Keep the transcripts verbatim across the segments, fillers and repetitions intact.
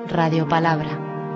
Radio Palabra.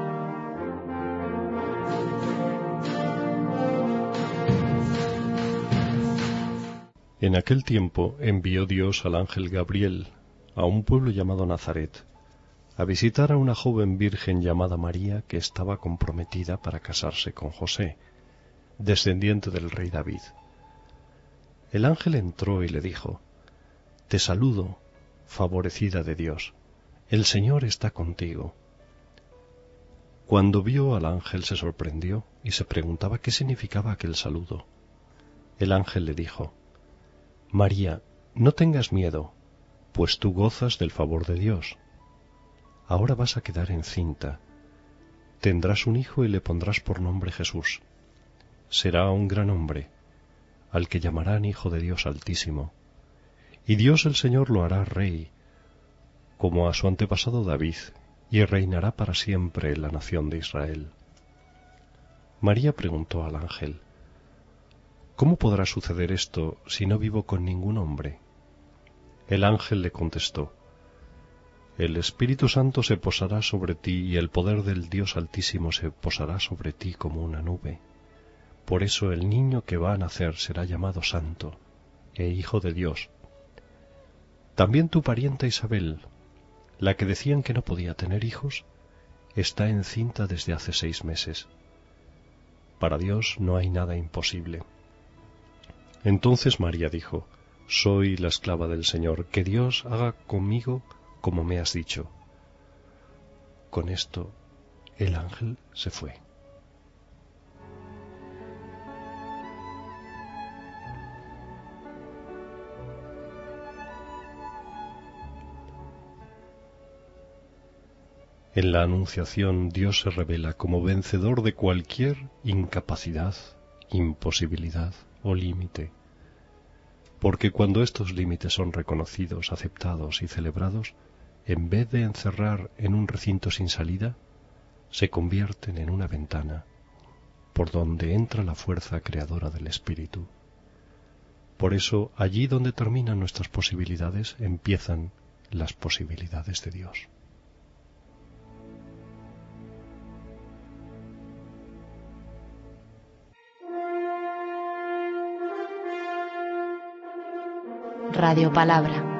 En aquel tiempo envió Dios al ángel Gabriel a un pueblo llamado Nazaret, a visitar a una joven virgen llamada María que estaba comprometida para casarse con José, descendiente del rey David. El ángel entró y le dijo: «Te saludo, favorecida de Dios, el Señor está contigo». Cuando vio al ángel se sorprendió y se preguntaba qué significaba aquel saludo. El ángel le dijo: «María, no tengas miedo, pues tú gozas del favor de Dios. Ahora vas a quedar encinta. Tendrás un hijo y le pondrás por nombre Jesús. Será un gran hombre, al que llamarán Hijo de Dios Altísimo. Y Dios el Señor lo hará rey, como a su antepasado David, y reinará para siempre en la nación de Israel». María preguntó al ángel: «¿Cómo podrá suceder esto si no vivo con ningún hombre?» El ángel le contestó: «El Espíritu Santo se posará sobre ti y el poder del Dios Altísimo se posará sobre ti como una nube. Por eso el niño que va a nacer será llamado Santo e Hijo de Dios. También tu parienta Isabel, la que decían que no podía tener hijos, está encinta desde hace seis meses. Para Dios no hay nada imposible». Entonces María dijo: «Soy la esclava del Señor, que Dios haga conmigo como me has dicho». Con esto el ángel se fue. En la Anunciación Dios se revela como vencedor de cualquier incapacidad, imposibilidad o límite, porque cuando estos límites son reconocidos, aceptados y celebrados, en vez de encerrar en un recinto sin salida, se convierten en una ventana por donde entra la fuerza creadora del Espíritu. Por eso, allí donde terminan nuestras posibilidades, empiezan las posibilidades de Dios. Radio Palabra.